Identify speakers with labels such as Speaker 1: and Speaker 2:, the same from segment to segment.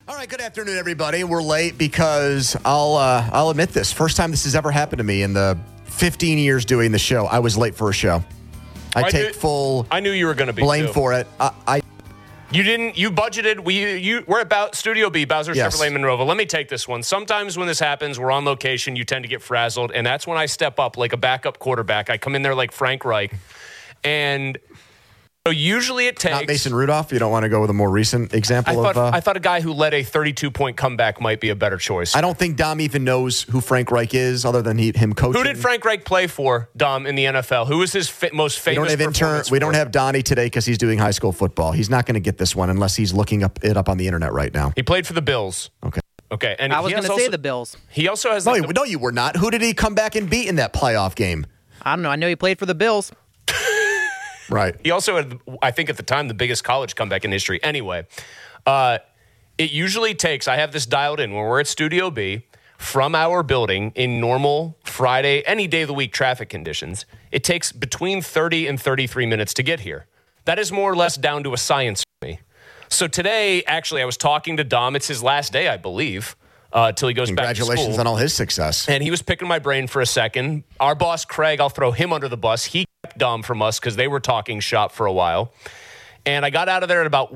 Speaker 1: All right, good afternoon, everybody. We're late because I'll admit this. First time this has ever happened to me in the 15 years doing the show. I was late for a show. I
Speaker 2: knew you were going to be
Speaker 1: blame
Speaker 2: too.
Speaker 1: for it.
Speaker 2: You didn't. You budgeted. We're about Studio B, Bowser
Speaker 1: Yes.
Speaker 2: Chevrolet Monroeville. Let me take this one. Sometimes when this happens, we're on location. You tend to get frazzled, and that's when I step up like a backup quarterback. I come in there like Frank Reich, and so usually it takes.
Speaker 1: Not Mason Rudolph. You don't want to go with a more recent example
Speaker 2: I thought a guy who led a 32-point comeback might be a better choice.
Speaker 1: I don't think Dom even knows who Frank Reich is, other than him coaching.
Speaker 2: Who did Frank Reich play for, Dom, in the NFL? Who was his most famous performance?
Speaker 1: We don't have Donnie today because he's doing high school football. He's not going to get this one unless he's looking it up on the internet right now.
Speaker 2: He played for the Bills. Okay. And
Speaker 3: I was going to say the Bills.
Speaker 2: He also has.
Speaker 1: No, you were not. Who did he come back and beat in that playoff game?
Speaker 3: I don't know. I know he played for the Bills.
Speaker 1: Right.
Speaker 2: He also had, I think at the time, the biggest college comeback in history. Anyway, it usually takes, I have this dialed in, when we're at Studio B, from our building in normal Friday, any day of the week traffic conditions, it takes between 30 and 33 minutes to get here. That is more or less down to a science for me. So today, actually, I was talking to Dom. It's his last day, I believe, till he goes back to school.
Speaker 1: Congratulations on all his success.
Speaker 2: And he was picking my brain for a second. Our boss, Craig, I'll throw him under the bus. He kept Dom from us because they were talking shop for a while. And I got out of there at about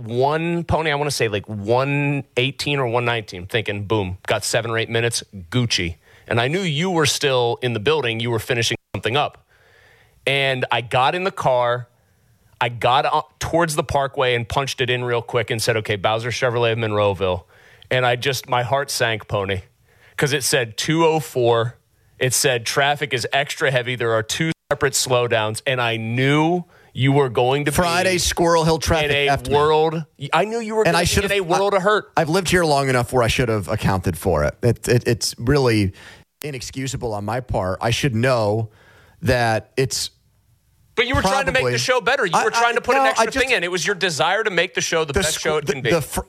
Speaker 2: 1:18 or 1:19, thinking, boom, got 7 or 8 minutes, Gucci. And I knew you were still in the building. You were finishing something up. And I got in the car. I got towards the parkway and punched it in real quick and said, okay, Bowser Chevrolet of Monroeville. And my heart sank, Pony, because it said 204. It said traffic is extra heavy. There are 2 separate slowdowns. And I knew you were going to
Speaker 1: Friday,
Speaker 2: be
Speaker 1: Squirrel Hill traffic
Speaker 2: in a world. I knew you were going to be in a world of hurt.
Speaker 1: I've lived here long enough where I should have accounted for it. It's really inexcusable on my part. I should know that it's.
Speaker 2: But you were trying to make the show better. You were trying to put an extra thing in. It was your desire to make the show the best show it can be.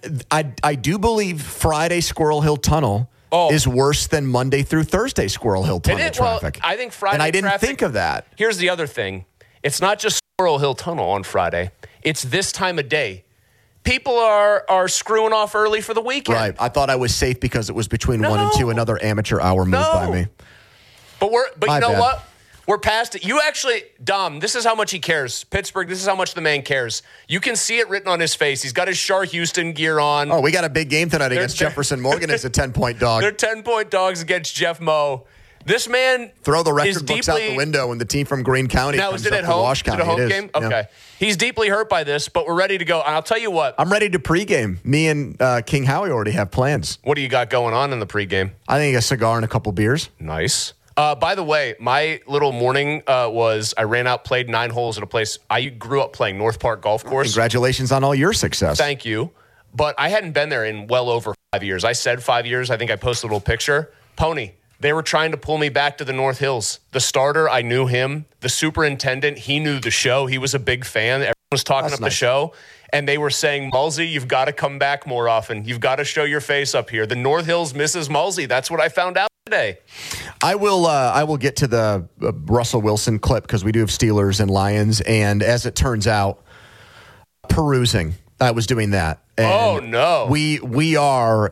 Speaker 1: I do believe Friday Squirrel Hill Tunnel is worse than Monday through Thursday Squirrel Hill Tunnel traffic.
Speaker 2: Well, I think Friday
Speaker 1: and I didn't
Speaker 2: traffic,
Speaker 1: think of that.
Speaker 2: Here's the other thing. It's not just Squirrel Hill Tunnel on Friday. It's this time of day. People are screwing off early for the weekend.
Speaker 1: Right. I thought I was safe because it was between 1 and 2, another amateur hour move by me.
Speaker 2: But you know what? We're past it. You actually, Dom, this is how much he cares. Pittsburgh, this is how much the man cares. You can see it written on his face. He's got his Shar Houston gear on.
Speaker 1: Oh, we got a big game tonight against Jefferson Morgan as a 10-point dog.
Speaker 2: They're 10-point dogs against Jeff Moe. This man
Speaker 1: throw the record books out the window when the team from Greene County
Speaker 2: now,
Speaker 1: comes
Speaker 2: is it
Speaker 1: up
Speaker 2: at home?
Speaker 1: to Wash County.
Speaker 2: Is it a home
Speaker 1: it
Speaker 2: game?
Speaker 1: Is.
Speaker 2: Okay.
Speaker 1: Yeah.
Speaker 2: He's deeply hurt by this, but we're ready to go. And I'll tell you what.
Speaker 1: I'm ready to pregame. Me and King Howie already have plans.
Speaker 2: What do you got going on in the pregame?
Speaker 1: I think a cigar and a couple beers.
Speaker 2: Nice. By the way, my little morning was I ran out, played 9 holes at a place I grew up playing, North Park Golf Course.
Speaker 1: Congratulations on all your success.
Speaker 2: Thank you. But I hadn't been there in well over 5 years. I said 5 years. I think I posted a little picture. Pony, they were trying to pull me back to the North Hills. The starter, I knew him. The superintendent, he knew the show. He was a big fan. Everyone was talking up the show. And they were saying, Mulsey, you've got to come back more often. You've got to show your face up here. The North Hills misses Mulsey. That's what I found out today.
Speaker 1: I will get to the Russell Wilson clip because we do have Steelers and Lions. And as it turns out, perusing, I was doing that. And
Speaker 2: oh, no.
Speaker 1: We are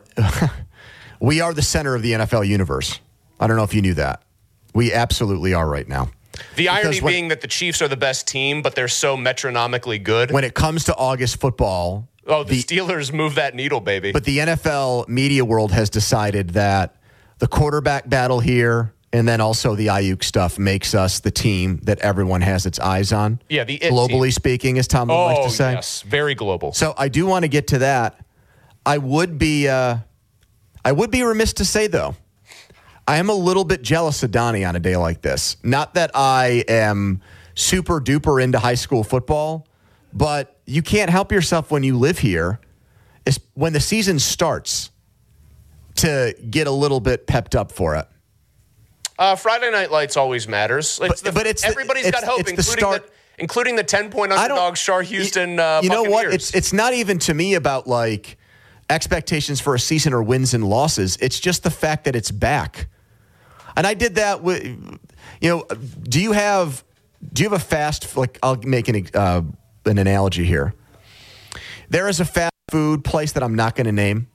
Speaker 1: we are the center of the NFL universe. I don't know if you knew that. We absolutely are right now.
Speaker 2: The irony being that the Chiefs are the best team, but they're so metronomically good.
Speaker 1: When it comes to August football.
Speaker 2: Oh, the Steelers move that needle, baby.
Speaker 1: But the NFL media world has decided that the quarterback battle here and then also the Ayuk stuff makes us the team that everyone has its eyes on.
Speaker 2: Yeah, the
Speaker 1: globally speaking, as Tom likes to say.
Speaker 2: Oh, yes, very global.
Speaker 1: So I do want to get to that. I would be remiss to say, though, I am a little bit jealous of Donnie on a day like this. Not that I am super duper into high school football, but you can't help yourself when you live here. It's when the season starts to get a little bit pepped up for it.
Speaker 2: Friday Night Lights always matters. Everybody's got hope, including the 10-point underdog Shar Houston.
Speaker 1: You know what?
Speaker 2: Buccaneers.
Speaker 1: It's not even to me about like expectations for a season or wins and losses. It's just the fact that it's back. And I did that with, do you have a fast, like I'll make an analogy here. There is a fast food place that I'm not going to name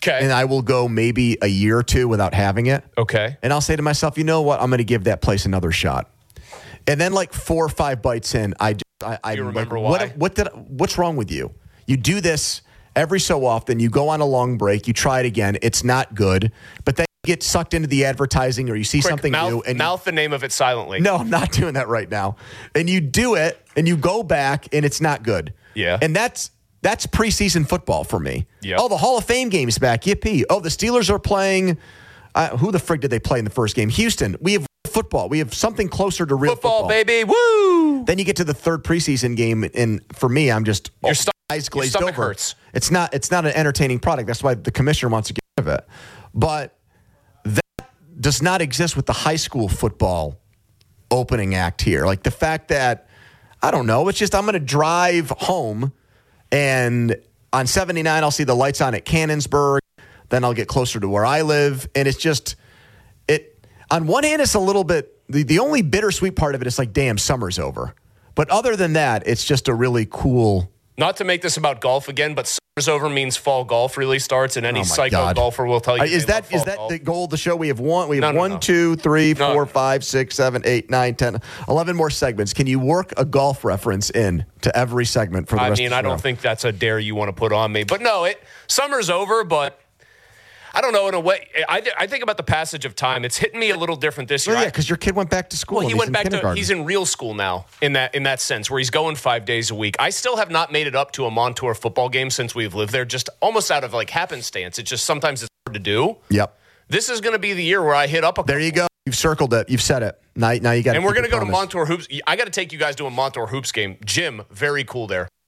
Speaker 2: Okay.
Speaker 1: And I will go maybe a year or two without having it.
Speaker 2: Okay.
Speaker 1: And I'll say to myself, you know what? I'm going to give that place another shot. And then like 4 or 5 bites in, I
Speaker 2: You remember
Speaker 1: like,
Speaker 2: why?
Speaker 1: What's wrong with you? You do this every so often. You go on a long break. You try it again. It's not good. But then you get sucked into the advertising or you see something new. And
Speaker 2: mouth the name of it silently.
Speaker 1: no, I'm not doing that right now. And you do it and you go back and it's not good.
Speaker 2: Yeah.
Speaker 1: And that's preseason football for me.
Speaker 2: Yep.
Speaker 1: Oh, the Hall of Fame game's back. Yippee. Oh, the Steelers are playing. Who the frig did they play in the first game? Houston. We have football. We have something closer to real
Speaker 2: Football,
Speaker 1: football.
Speaker 2: baby. Woo!
Speaker 1: Then you get to the third preseason game, and for me, I'm just eyes
Speaker 2: Your
Speaker 1: glazed
Speaker 2: stomach
Speaker 1: over.
Speaker 2: hurts.
Speaker 1: It's not an entertaining product. That's why the commissioner wants to get rid of it. But that does not exist with the high school football opening act here. Like the fact that, I don't know, it's just I'm going to drive home, and on 79, I'll see the lights on at Cannonsburg. Then I'll get closer to where I live, and it's just on one hand, it's a little bit, the only bittersweet part of it is like, damn, summer's over. But other than that, it's just a really cool.
Speaker 2: Not to make this about golf again, but summer's over means fall golf really starts, and any
Speaker 1: Oh my
Speaker 2: psycho
Speaker 1: God.
Speaker 2: golfer will tell you.
Speaker 1: Is
Speaker 2: they
Speaker 1: that
Speaker 2: love fall
Speaker 1: that
Speaker 2: golf.
Speaker 1: the goal of the show? We have one. We have
Speaker 2: No,
Speaker 1: 1,
Speaker 2: no.
Speaker 1: 2, 3,
Speaker 2: No.
Speaker 1: 4, 5, 6, 7, 8, 9, 10, 11 more segments. Can you work a golf reference in to every segment for the rest of the show?
Speaker 2: I don't think that's a dare you want to put on me. But no, summer's over, but I don't know, in a way, I think about the passage of time. It's hitting me a little different this year.
Speaker 1: Well, yeah, because your kid went back to school.
Speaker 2: Well, he
Speaker 1: and he's
Speaker 2: went
Speaker 1: in
Speaker 2: back to,
Speaker 1: kindergarten.
Speaker 2: he's in real school now in that sense, where he's going 5 days a week. I still have not made it up to a Montour football game since we've lived there, just almost out of like happenstance. It's just sometimes it's hard to do.
Speaker 1: Yep.
Speaker 2: This is going to be the year where I hit up a
Speaker 1: There you go. You've circled it. You've said it. Now you got.
Speaker 2: And we're going to go to Montour Hoops. I got to take you guys to a Montour Hoops game. Jim, very cool there.